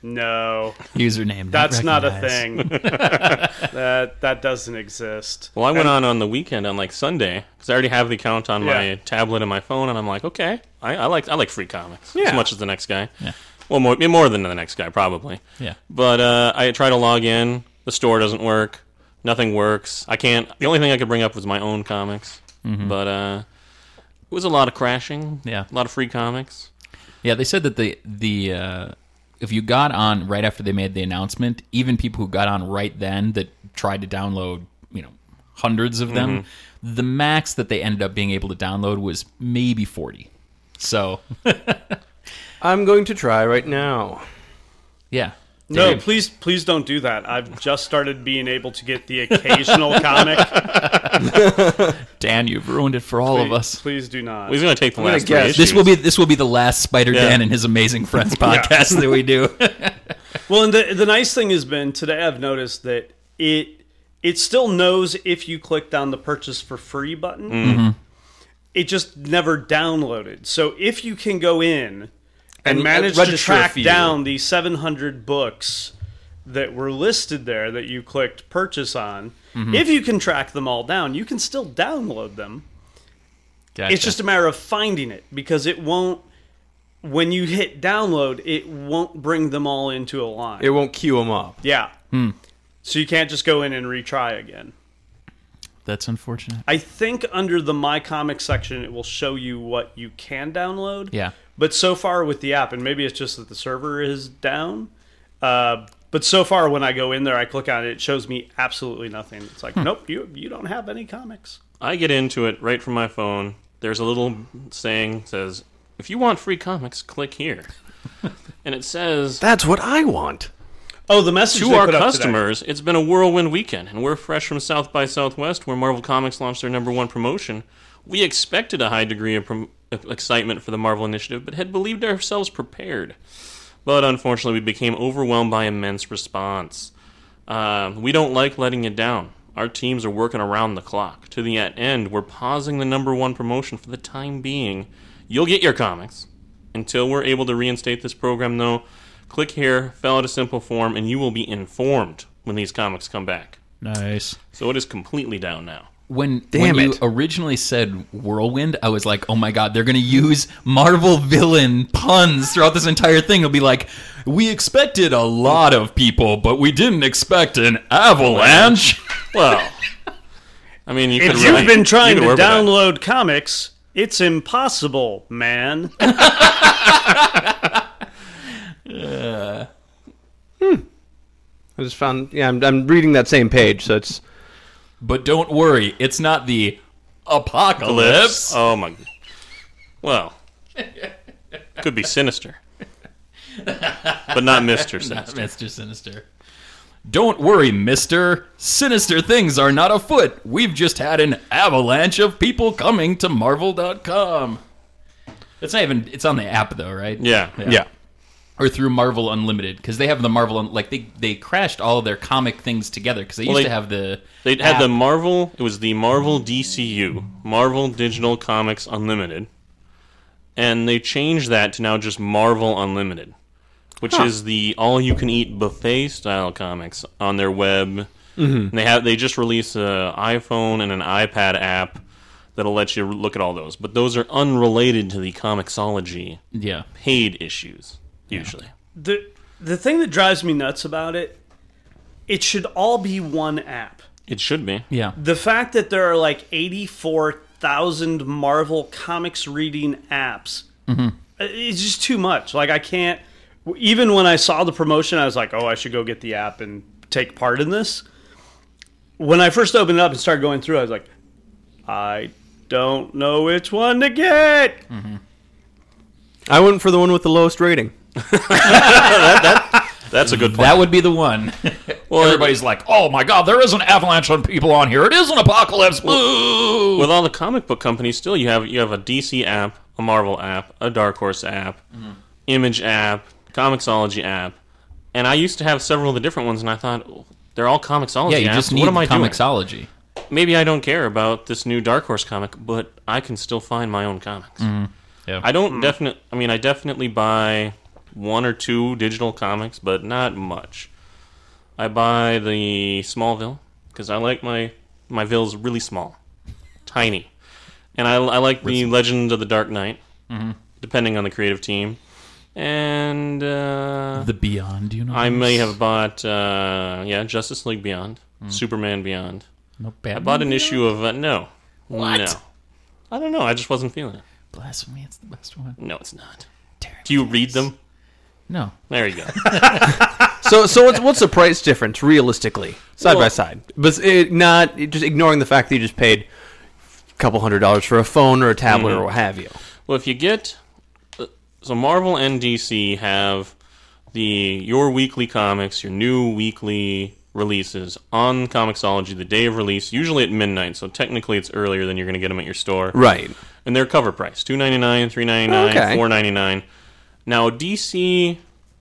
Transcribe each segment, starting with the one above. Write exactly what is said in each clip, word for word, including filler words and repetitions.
No, Username. that's not a recognized. thing. that that doesn't exist. Well, I went And- on on the weekend on like Sunday because I already have the account on my Yeah. tablet and my phone, and I'm like, okay, I, I like I like free comics Yeah. as much as the next guy. Yeah. Well, more more than the next guy probably. Yeah. But uh, I try to log in. The store doesn't work. Nothing works. I can't. The only thing I could bring up was my own comics. Mm-hmm. But uh, it was a lot of crashing. Yeah. A lot of free comics. Yeah, they said that the the uh, if you got on right after they made the announcement, even people who got on right then that tried to download, you know, hundreds of them, the max that they ended up being able to download was maybe forty. So, I'm going to try right now. yeah. No, Dave. please, please don't do that. I've just started being able to get the occasional comic. Dan, you've ruined it for all of Please, us. please do not. Well, he's going to take the gonna last three guess. issues. This will be this will be the last Spider Yeah. Dan and his amazing friends podcast that we do. Well, and the the nice thing has been today I've noticed that it it still knows if you clicked on the purchase for free button. Mm-hmm. It just never downloaded. So if you can go in and, And, uh, manage to register a track few. down the seven hundred books that were listed there that you clicked purchase on, Mm-hmm. if you can track them all down, you can still download them. Gotcha. It's just a matter of finding it because it won't. When you hit download, it won't bring them all into a line. It won't queue them up. Yeah. So you can't just go in and retry again. That's unfortunate. I think under the My Comics section, it will show you what you can download. Yeah. But so far with the app, and maybe it's just that the server is down, uh, but so far when I go in there, I click on it, it shows me absolutely nothing. It's like, nope, you you don't have any comics. I get into it right from my phone. There's a little saying that says, if you want free comics, click here. And it says, That's what I want. Oh, the message to they our put up today. customers, it's been a whirlwind weekend, and we're fresh from South by Southwest, where Marvel Comics launched their number one promotion. We expected a high degree of, prom- of excitement for the Marvel Initiative, but had believed ourselves prepared. But unfortunately, we became overwhelmed by immense response. Uh, we don't like letting it down. Our teams are working around the clock. To the end, we're pausing the number one promotion for the time being. You'll get your comics. Until we're able to reinstate this program, though, click here, fill out a simple form, and you will be informed when these comics come back. Nice. So it is completely down now. When, Damn when you it. originally said Whirlwind, I was like, oh my god, they're going to use Marvel villain puns throughout this entire thing. It'll be like, we expected a lot of people, but we didn't expect an avalanche. Well, I mean, you could If you've really- been trying you to could work with that. download comics, it's impossible, man. I just found. Yeah, I'm, I'm reading that same page, so it's. But don't worry, it's not the apocalypse. Lips. Oh my. Well, could be Sinister, but not Mister Not Sinister. Mister Sinister. Don't worry, Mister Sinister things are not afoot. We've just had an avalanche of people coming to Marvel dot com. It's not even. It's on the app though, right? Yeah. Yeah. Or through Marvel Unlimited, because they have the Marvel Un- like they they crashed all of their comic things together because they used Well, they- to have the They had the app. Marvel. It was the Marvel D C U, Marvel Digital Comics Unlimited, and they changed that to now just Marvel Unlimited, which is the all-you-can-eat buffet style comics on their web. Mm-hmm. And they have they just released an iPhone and an iPad app that'll let you look at all those, but those are unrelated to the Comixology yeah. paid issues usually. the The thing that drives me nuts about it, it should all be one app. It should be. Yeah. The fact that there are like eighty-four thousand Marvel Comics reading apps is just too much. Like, I can't. Even when I saw the promotion, I was like, oh, I should go get the app and take part in this. When I first opened it up and started going through, I was like, I don't know which one to get. I went for the one with the lowest rating. That's a good point. That would be the one. Well, Everybody's like, "Oh my god, there is an avalanche on people on here. It is an apocalypse." Boo! with all the comic book companies, still you have you have a D C app, a Marvel app, a Dark Horse app, Image app, Comixology app, and I used to have several of the different ones, and I thought oh, they're all Comixology yeah, you apps. just need what am I doing? Comixology. Maybe I don't care about this new Dark Horse comic, but I can still find my own comics. Yeah. I don't definitely. I mean, I definitely buy one or two digital comics, but not much. I buy the Smallville because I like my my Villes really small, tiny, and I, I like the Legend of the Dark Knight, mm-hmm. depending on the creative team. And uh, the Beyond universe. I may have bought, uh, yeah, Justice League Beyond, mm. Superman Beyond. No Batman I bought an Beyond? issue of uh, no, What? no. I don't know. I just wasn't feeling it. Blasphemy! It's the best one. No, it's not. Tear Do you me read face. them? No. There you go. So, so what's, what's the price difference realistically, side Well- by side? But it, not just ignoring the fact that you just paid a couple hundred dollars for a phone or a tablet Mhm. or what have you. Well, if you get uh, so Marvel and D C have the your weekly comics, your new weekly releases on Comixology the day of release, usually at midnight. So technically, it's earlier than you're going to get them at your store. Right. And they're cover price: two ninety nine, three ninety nine, Okay. four ninety nine. Now D C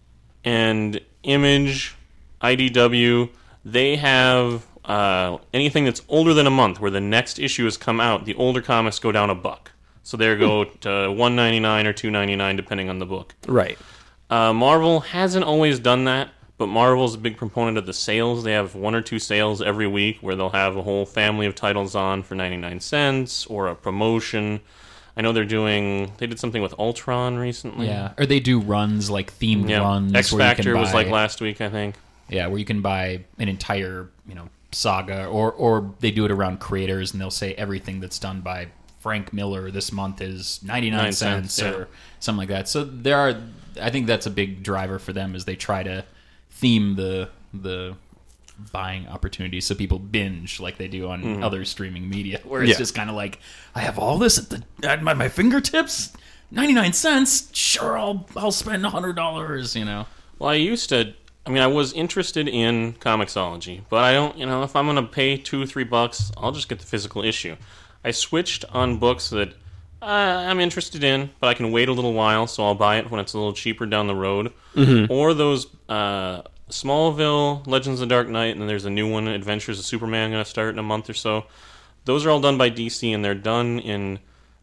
and Image, I D W, they have uh, anything that's older than a month, where the next issue has come out. The older comics go down a buck, so they go to one ninety nine or two ninety nine depending on the book. Right. Uh, Marvel hasn't always done that, but Marvel's a big proponent of the sales. They have one or two sales every week where they'll have a whole family of titles on for ninety-nine cents or a promotion. I know they're doing, they did something with Ultron recently. Yeah, or they do runs like themed Yeah. runs. X where you can Factor was buy- like last week, I think. Yeah, where you can buy an entire, you know, saga, or or they do it around creators, and they'll say everything that's done by Frank Miller this month is ninety-nine Nine cents, cents, yeah. or something like that. So there are, I think that's a big driver for them, is they try to theme the the buying opportunities so people binge like they do on Mm-hmm. other streaming media, where it's Yeah. just kind of like, I have all this at the at my, my fingertips, ninety-nine cents. Sure, I'll I'll spend a hundred dollars. You know. Well, I used to, I mean, I was interested in Comixology, but I don't, you know, if I'm going to pay two, three bucks, I'll just get the physical issue. I switched on books that uh, I'm interested in, but I can wait a little while, so I'll buy it when it's a little cheaper down the road. Mm-hmm. Or those uh, Smallville, Legends of the Dark Knight, and then there's a new one, Adventures of Superman, going to start in a month or so. Those are all done by D C, and they're done in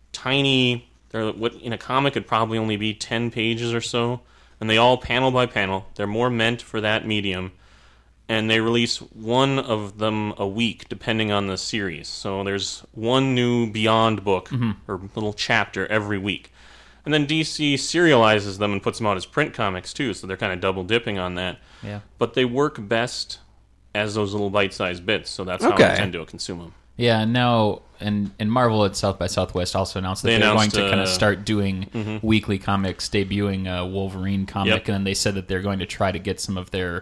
tiny, they're what in a comic could probably only be ten pages or so, and they all panel by panel. They're more meant for that medium, and they release one of them a week depending on the series. So there's one new Beyond book or little chapter every week. And then D C serializes them and puts them out as print comics too, so they're kind of double dipping on that. Yeah. But they work best as those little bite-sized bits, so that's how Okay. I tend to consume them. Yeah, now and and Marvel at South by Southwest also announced that They they are announced, going to kind uh, of start doing weekly comics, debuting a Wolverine comic, Yep. and then they said that they're going to try to get some of their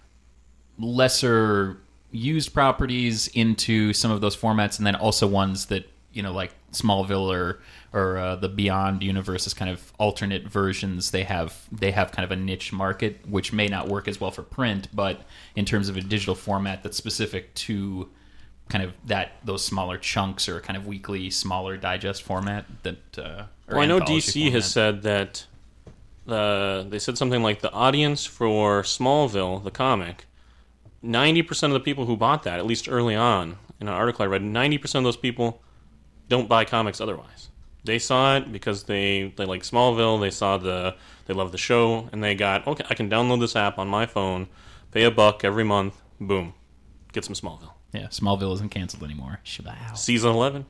lesser used properties into some of those formats, and then also ones that, you know, like Smallville or or uh, the Beyond universe is kind of alternate versions. They have they have kind of a niche market, which may not work as well for print, but in terms of a digital format that's specific to kind of that those smaller chunks or kind of weekly smaller digest format that. Uh, or Well, I know D anthology C has format. said that uh, they said something like the audience for Smallville, the comic, ninety percent of the people who bought that, at least early on, in an article I read, ninety percent of those people don't buy comics otherwise. They saw it because they, they like Smallville, they saw the, they love the show, and they got, okay, I can download this app on my phone, pay a buck every month, boom, get some Smallville. Yeah, Smallville isn't canceled anymore. Shabao. Season eleven.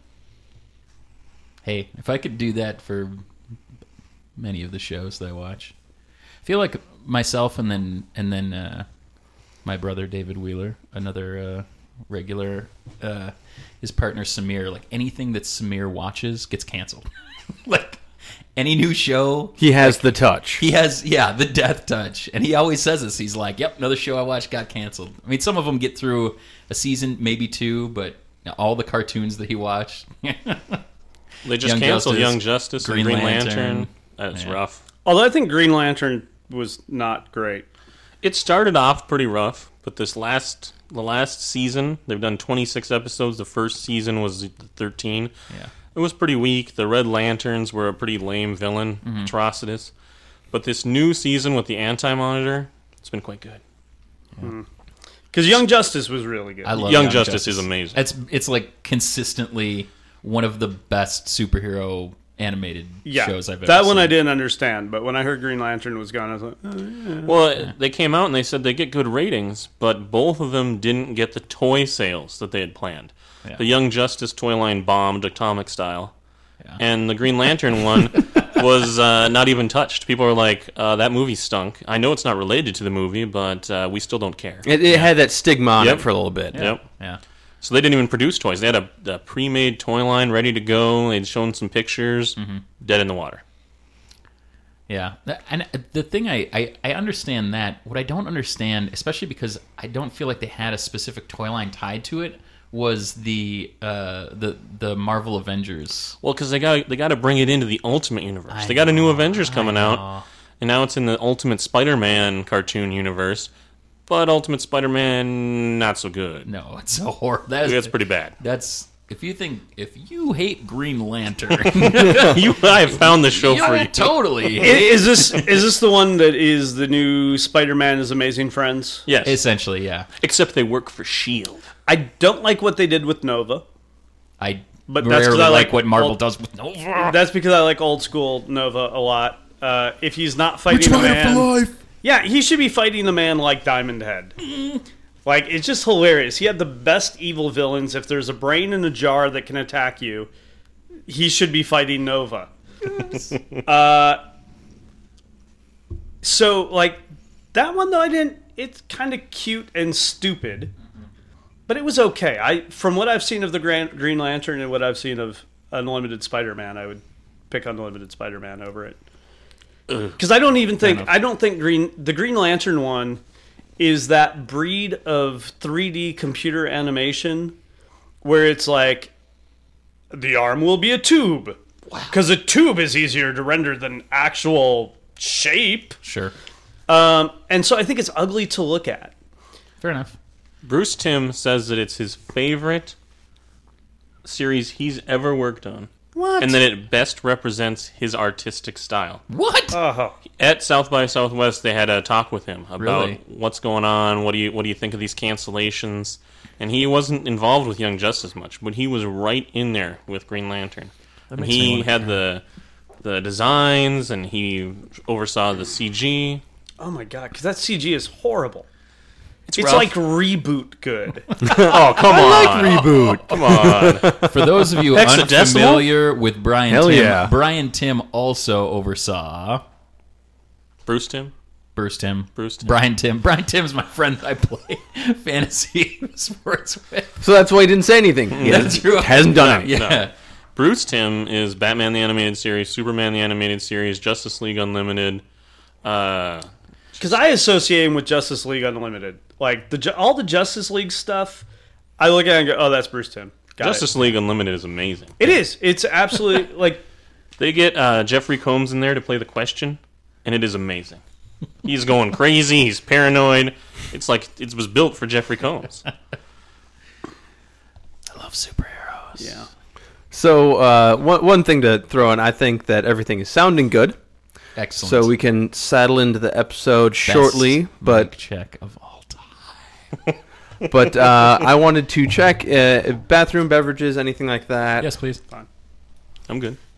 Hey, if I could do that for many of the shows that I watch, I feel like myself and then and then uh, my brother David Wheeler, another uh, regular, uh, his partner Samir. Like anything that Samir watches gets canceled. Like any new show, He has the touch. he has yeah the death touch, and he always says this. He's like, "Yep, another show I watched got canceled." I mean, some of them get through a season, maybe two, but all the cartoons that he watched. They just Young canceled Justice, Young Justice Green and Green Lantern. Lantern. That's Yeah. rough. Although I think Green Lantern was not great. It started off pretty rough, but this last the last season, they've done twenty-six episodes. The first season was thirteen. Yeah. It was pretty weak. The Red Lanterns were a pretty lame villain, Mm-hmm. Atrocitus. But this new season with the Anti-Monitor, it's been quite good. Because Young Justice was really good. I love Young, Young Justice, Justice. is amazing. It's it's like consistently one of the best superhero animated Yeah, shows I've ever that seen. one I didn't understand, but when I heard Green Lantern was gone, I was like, oh, yeah. Well, they came out and they said they get good ratings, but both of them didn't get the toy sales that they had planned. Yeah. The Young Justice toy line bombed Atomic style, Yeah. and the Green Lantern one was uh, not even touched. People are like, uh, that movie stunk. I know it's not related to the movie, but uh, we still don't care. It, it had that stigma on Yep. it for a little bit. Yep. Yeah. So they didn't even produce toys. They had a, a pre-made toy line ready to go. They'd shown some pictures. Mm-hmm. Dead in the water. Yeah, Th- and the thing I, I, I understand that. What I don't understand, especially because I don't feel like they had a specific toy line tied to it, was the uh, the the Marvel Avengers. Well, because they got they got to bring it into the Ultimate Universe. I they got a new know, Avengers coming I know. out, and now it's in the Ultimate Spider-Man cartoon universe. But Ultimate Spider-Man, not so good. No, it's so horrible. That is, That's pretty bad. That's if you think if you hate Green Lantern, you, I have found the show you for you. totally I- hate. Is this is this the one that is the new Spider-Man is Amazing Friends? Yes, Essentially, yeah. except they work for S H I E L D. I don't like what they did with Nova. I But that's 'cause rarely I like, like what Marvel old- does with Nova. That's because I like old school Nova a lot. Uh, if he's not fighting a man, yeah, he should be fighting a man like Diamond Head. Like, it's just hilarious. He had the best evil villains. If there's a brain in a jar that can attack you, he should be fighting Nova. uh, so, like, that one though, I didn't. It's kind of cute and stupid, but it was okay. I, from what I've seen of the Grand, Green Lantern and what I've seen of Unlimited Spider-Man, I would pick Unlimited Spider-Man over it. Because I don't even think I don't think Green the Green Lantern one is that breed of three D computer animation where it's like the arm will be a tube because a tube is easier to render than actual shape. Sure, Um, and so I think it's ugly to look at. fair enough. Bruce Timm says that it's his favorite series he's ever worked on. What? And that it best represents his artistic style. What? Uh-huh. At South by Southwest, they had a talk with him about Really? what's going on. What do you what do you think of these cancellations? And he wasn't involved with Young Justice much, but he was right in there with Green Lantern. And makes me he wanna had the the designs, and he oversaw the C G. Oh my god, because that C G is horrible. It's, It's rough. like Reboot good. oh come on, Reboot. come on. For those of you Hexadecimal? unfamiliar with Brian Hell Tim, yeah. Brian Tim also oversaw Bruce Timm. Bruce Tim. Bruce Timm. Brian Tim. Brian Tim's my friend that I play fantasy sports with. So that's why he didn't say anything. He That's hasn't- true. hasn't done it. Yeah. No. Bruce Timm is Batman the Animated Series, Superman the Animated Series, Justice League Unlimited. Uh, Because I associate him with Justice League Unlimited. Like, the Ju- all the Justice League stuff, I look at it and go, oh, that's Bruce Timm. Got Justice League Unlimited is amazing. It. It is. It's absolutely, like, They get uh, Jeffrey Combs in there to play the Question, and it is amazing. He's going crazy. He's paranoid. It's like it was built for Jeffrey Combs. I love superheroes. yeah. So uh, one one thing to throw in, I think that everything is sounding good. Excellent. So we can saddle into the episode shortly, Best but mic check of all time. but uh, I wanted to check uh, bathroom beverages, anything like that. Yes, please. I'm good.